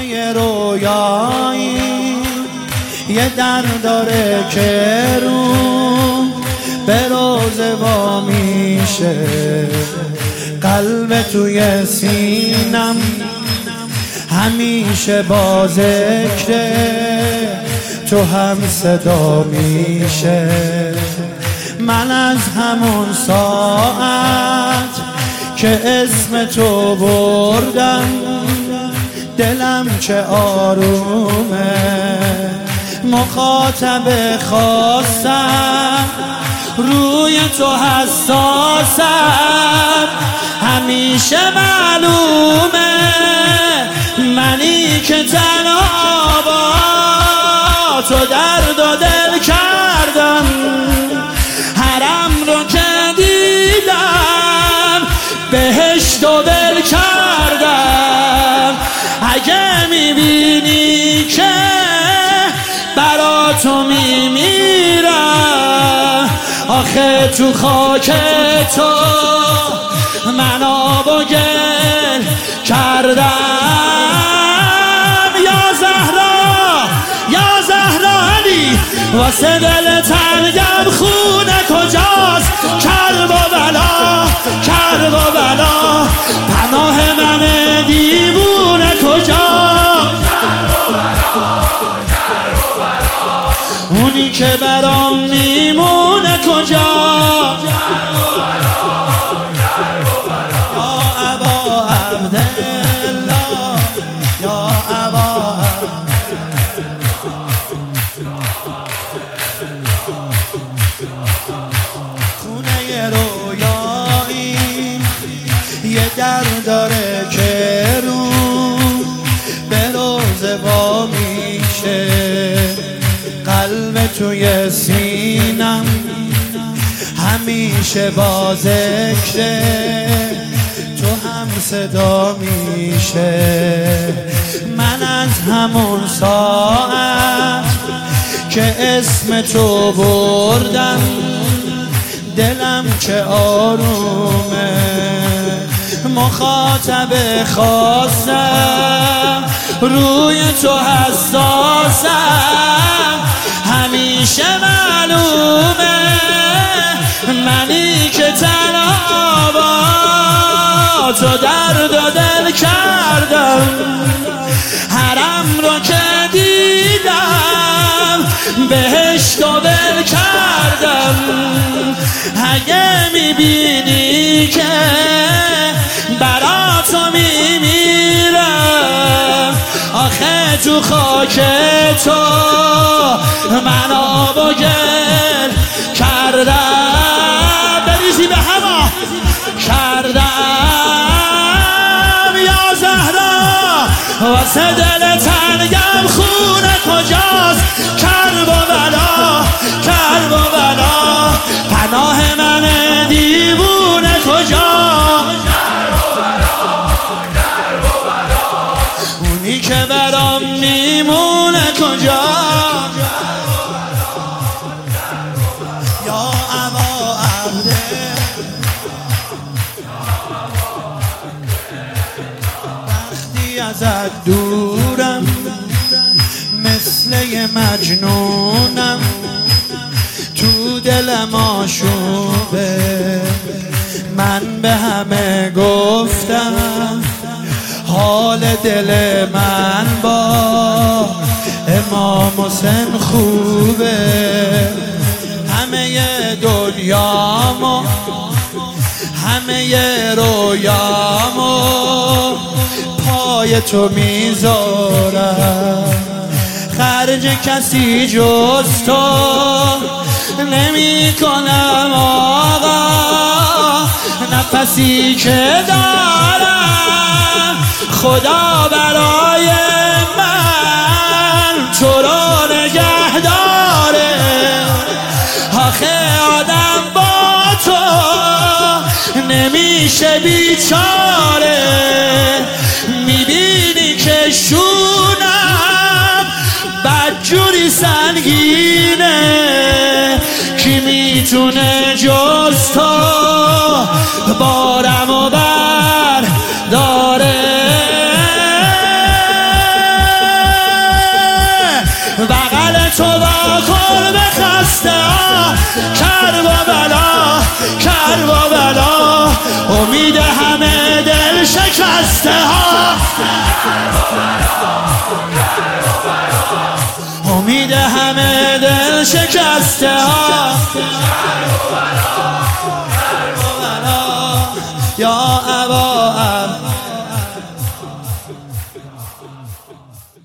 خونه رویایی یه در داره که رو به روزه وا میشه، قلب توی سینم همیشه با ذکر تو هم صدا میشه. من از همون ساعت که اسم تو بردم دلم چه آرومه، مخاطب خاصم روی تو حساسم، همیشه معلومه منی که تنها با تو درد و دل کردم، حرم رو که دیدم بهشت و دل کردم. اگه میبینی که برا تو میمیرم، آخه تو خاک تو من آب و گل کردم. یا زهرا یا زهرا علی، واسه دل تنگم خونه کجاست؟ کرب و بلا کرب و بلا، پناه من دیوونه کجاست؟ اونی که برام میمونه کجاست؟ یا ابا عبدالله یا ابا خونه رویایی یه در داره که رو به روزه وا میشه، قلب توی سینم همیشه با ذکر تو هم صدا میشه. من از همون ساعت که اسم تو بردم دلم چه آرومه، مخاطب خاصم روی تو حساسم، همیشه معلومه منی که تنها با تو درد و دل کردم، حرم رو که دیدم بهشت و دل کردم. اگه میبینی که برا تو میمیرم، آخه تو خاک تو من آب و گل کردم. بریزی به هوا کردم. یا زهرا واسه دل تنگم خونه کجاست؟ کرب و بلا کرب و بلا، پناه من دیوونه کجاست؟ اونی که برام میمونه کجاست؟ یا ابا عبده وقتی ازت دورم مثل یه مجنونم، تو دلم آشوبه. من به همه گفتم حال دل من با امام حسین خوبه، همه دنیامو همه رویامو پای تو میذارم، خرج کسی جز تو نمی کنم آقا، نفسی که دارم خدا برای من تو رو نگه داره. آخه آدم با تو نمیشه بیچاره، میبینی که شونم بدجوری سنگینه، کی میتونه جز تو بارمو برداره؟ کربلا کربلا امید همه دل شکسته ها امید همه دل شکسته ها